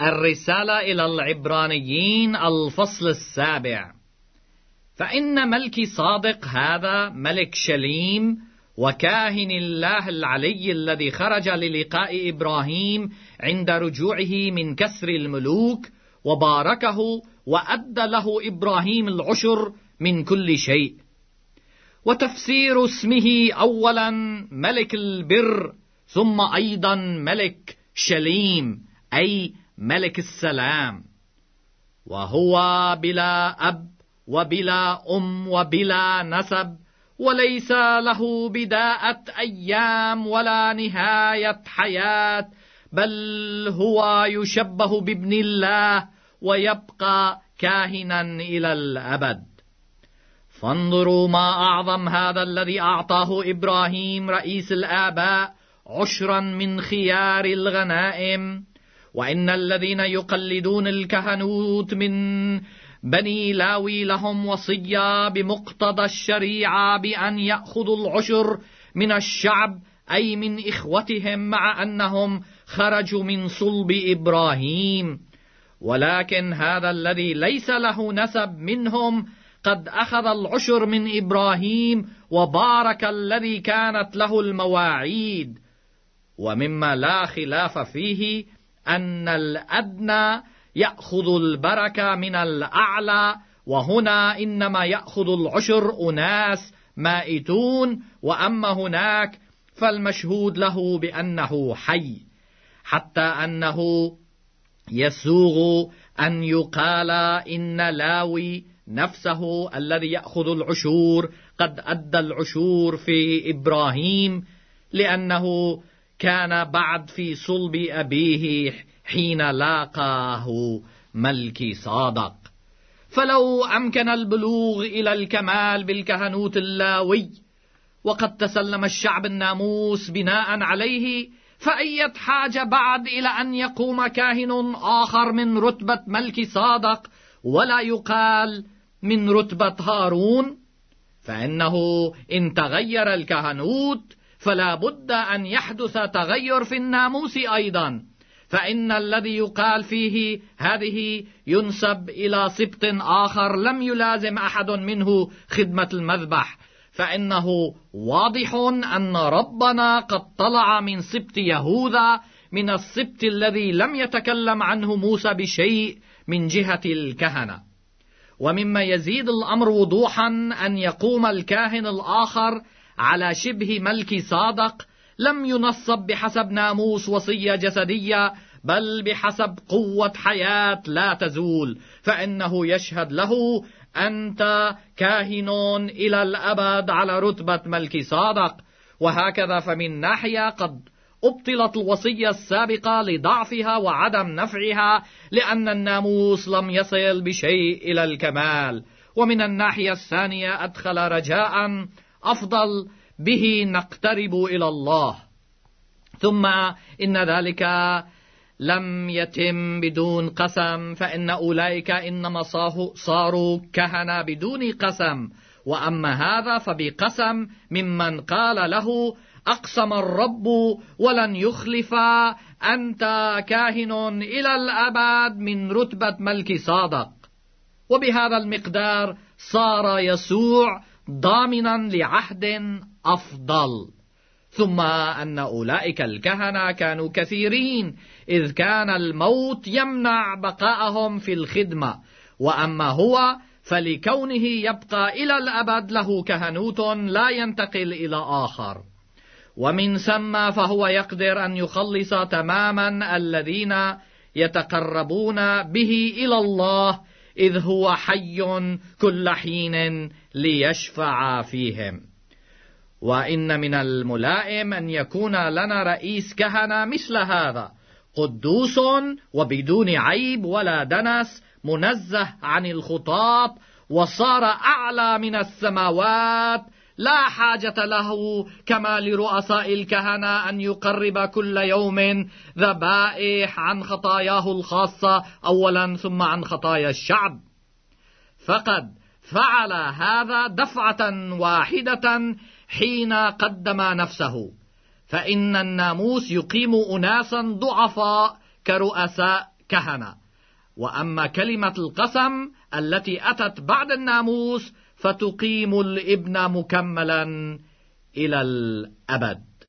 الرسالة إلى العبرانيين الفصل 7. فإن ملكي صادق هذا ملك شليم وكاهن الله العلي الذي خرج للقاء إبراهيم عند رجوعه من كسر الملوك، وباركه وأدى له إبراهيم العشر من كل شيء. وتفسير اسمه أولا ملك البر، ثم أيضا ملك شليم أي ملك السلام. وهو بلا أب وبلا أم وبلا نسب، وليس له بداءة أيام ولا نهاية حياة، بل هو يشبه بابن الله ويبقى كاهنا إلى الأبد. فانظروا ما أعظم هذا الذي أعطاه إبراهيم رئيس الآباء عشرا من خيار الغنائم. وإن الذين يقلدون الكهنوت من بني لاوي لهم وصية بمقتضى الشريعة بأن يأخذوا العشر من الشعب، أي من إخوتهم، مع أنهم خرجوا من صلب إبراهيم. ولكن هذا الذي ليس له نسب منهم قد أخذ العشر من إبراهيم، وبارك الذي كانت له المواعيد. ومما لا خلاف فيه أن الأدنى يأخذ البركة من الأعلى، وهنا إنما يأخذ العشر أناس مائتون، وأما هناك فالمشهود له بأنه حي، حتى أنه يسوغ أن يقال إن لاوي نفسه الذي يأخذ العشور قد أدى العشور في إبراهيم، لأنه كان بعد في صلب أبيه حين لاقاه ملكي صادق. فلو أمكن البلوغ إلى الكمال بالكهنوت اللاوي وقد تسلم الشعب الناموس بناء عليه، فأية حاجة بعد إلى أن يقوم كاهن آخر من رتبة ملكي صادق ولا يقال من رتبة هارون؟ فإنه إن تغير الكهنوت فلا بد أن يحدث تغير في الناموس أيضا، فإن الذي يقال فيه هذه ينسب إلى سبط آخر لم يلازم أحد منه خدمة المذبح، فإنه واضح أن ربنا قد طلع من سبط يهوذا، من السبط الذي لم يتكلم عنه موسى بشيء من جهة الكهنة. ومما يزيد الأمر وضوحا أن يقوم الكاهن الآخر على شبه ملكي صادق لم ينصب بحسب ناموس وصية جسدية، بل بحسب قوة حياة لا تزول، فإنه يشهد له: أنت كاهن إلى الأبد على رتبة ملكي صادق. وهكذا فمن ناحية قد أبطلت الوصية السابقة لضعفها وعدم نفعها، لأن الناموس لم يصل بشيء إلى الكمال، ومن الناحية الثانية أدخل رجاء أفضل به نقترب إلى الله. ثم إن ذلك لم يتم بدون قسم، فإن أولئك إنما صاروا كهنة بدون قسم، وأما هذا فبقسم ممن قال له: أقسم الرب ولن يخلف، أنت كاهن إلى الأبد من رتبة ملكي صادق. وبهذا المقدار صار يسوع ضامنا لعهد أفضل. ثم أن أولئك الكهنة كانوا كثيرين، إذ كان الموت يمنع بقاءهم في الخدمة، وأما هو فلكونه يبقى إلى الأبد له كهنوت لا ينتقل إلى آخر، ومن ثم فهو يقدر أن يخلص تماما الذين يتقربون به إلى الله، إذ هو حي كل حين ليشفع فيهم. وإن من الملائم أن يكون لنا رئيس كهنة مثل هذا، قدوس وبدون عيب ولا دنس، منزه عن الخطاة، وصار أعلى من السماوات، لا حاجة له كما لرؤساء الكهنة أن يقرب كل يوم ذبائح عن خطاياه الخاصة أولا ثم عن خطايا الشعب، فقد فعل هذا دفعة واحدة حين قدم نفسه. فإن الناموس يقيم أناسا ضعفاء كهنة. وأما كلمة القسم التي أتت بعد الناموس فتقيم الابن مكملا إلى الأبد.